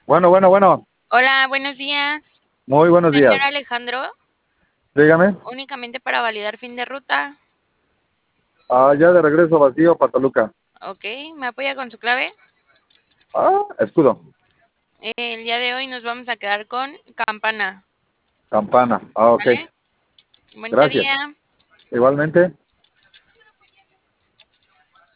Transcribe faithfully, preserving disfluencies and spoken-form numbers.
Bueno, bueno, bueno. Hola, buenos días. Muy buenos Señor días. Alejandro, Dígame. únicamente para validar fin de ruta. Ah, ya de regreso vacío para Toluca. Ok, ¿me apoya con su clave? Ah, escudo. Eh, el día de hoy nos vamos a quedar con campana, Campana. Ah, ok. ¿vale? Bonito Gracias. día. Igualmente.